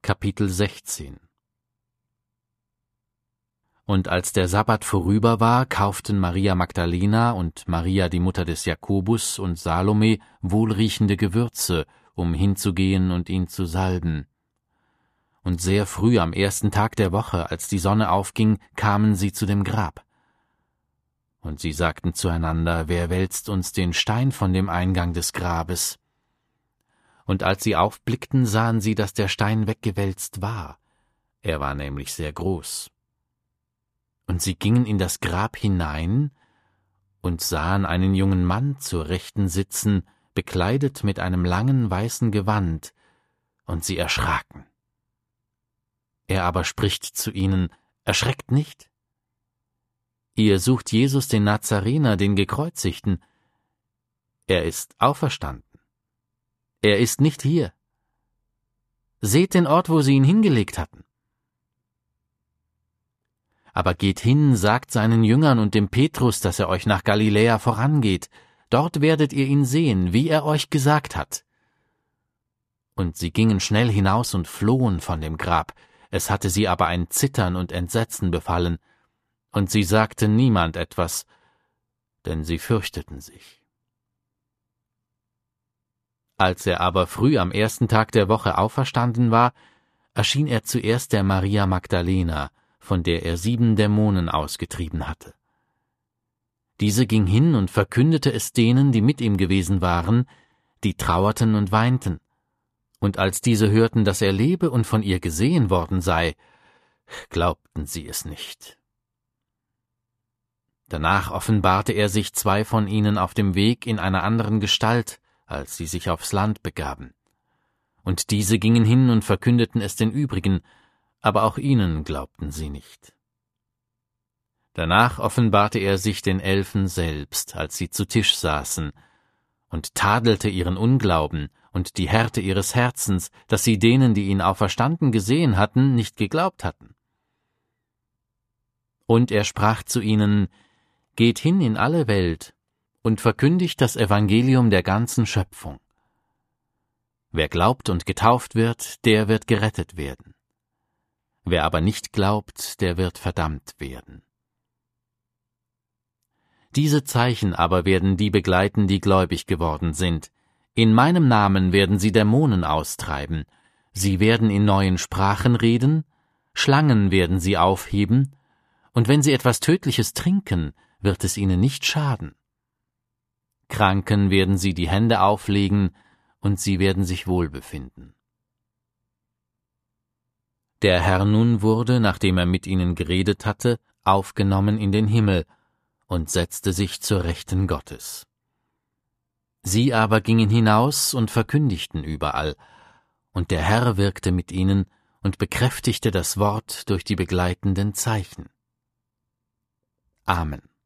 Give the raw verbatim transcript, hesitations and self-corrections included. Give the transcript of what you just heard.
Kapitel sechzehn. Und als der Sabbat vorüber war, kauften Maria Magdalena und Maria die Mutter des Jakobus und Salome wohlriechende Gewürze, um hinzugehen und ihn zu salben. Und sehr früh am ersten Tag der Woche, als die Sonne aufging, kamen sie zu dem Grab. Und sie sagten zueinander, wer wälzt uns den Stein von dem Eingang des Grabes? Und als sie aufblickten, sahen sie, dass der Stein weggewälzt war. Er war nämlich sehr groß. Und sie gingen in das Grab hinein und sahen einen jungen Mann zur Rechten sitzen, bekleidet mit einem langen weißen Gewand, und sie erschraken. Er aber spricht zu ihnen, erschreckt nicht. Ihr sucht Jesus den Nazarener, den Gekreuzigten. Er ist auferstanden. Er ist nicht hier. Seht den Ort, wo sie ihn hingelegt hatten. Aber geht hin, sagt seinen Jüngern und dem Petrus, dass er euch nach Galiläa vorangeht. Dort werdet ihr ihn sehen, wie er euch gesagt hat. Und sie gingen schnell hinaus und flohen von dem Grab. Es hatte sie aber ein Zittern und Entsetzen befallen. Und sie sagten niemand etwas, denn sie fürchteten sich. Als er aber früh am ersten Tag der Woche auferstanden war, erschien er zuerst der Maria Magdalena, von der er sieben Dämonen ausgetrieben hatte. Diese ging hin und verkündete es denen, die mit ihm gewesen waren, die trauerten und weinten. Und als diese hörten, dass er lebe und von ihr gesehen worden sei, glaubten sie es nicht. Danach offenbarte er sich zwei von ihnen auf dem Weg in einer anderen Gestalt, als sie sich aufs Land begaben. Und diese gingen hin und verkündeten es den übrigen, aber auch ihnen glaubten sie nicht. Danach offenbarte er sich den Elfen selbst, als sie zu Tisch saßen, und tadelte ihren Unglauben und die Härte ihres Herzens, dass sie denen, die ihn auferstanden gesehen hatten, nicht geglaubt hatten. Und er sprach zu ihnen, geht hin in alle Welt und verkündigt das Evangelium der ganzen Schöpfung. Wer glaubt und getauft wird, der wird gerettet werden. Wer aber nicht glaubt, der wird verdammt werden. Diese Zeichen aber werden die begleiten, die gläubig geworden sind. In meinem Namen werden sie Dämonen austreiben. Sie werden in neuen Sprachen reden, Schlangen werden sie aufheben, und wenn sie etwas Tödliches trinken, wird es ihnen nicht schaden. Kranken werden sie die Hände auflegen, und sie werden sich wohl befinden. Der Herr nun wurde, nachdem er mit ihnen geredet hatte, aufgenommen in den Himmel und setzte sich zur Rechten Gottes. Sie aber gingen hinaus und verkündigten überall, und der Herr wirkte mit ihnen und bekräftigte das Wort durch die begleitenden Zeichen. Amen.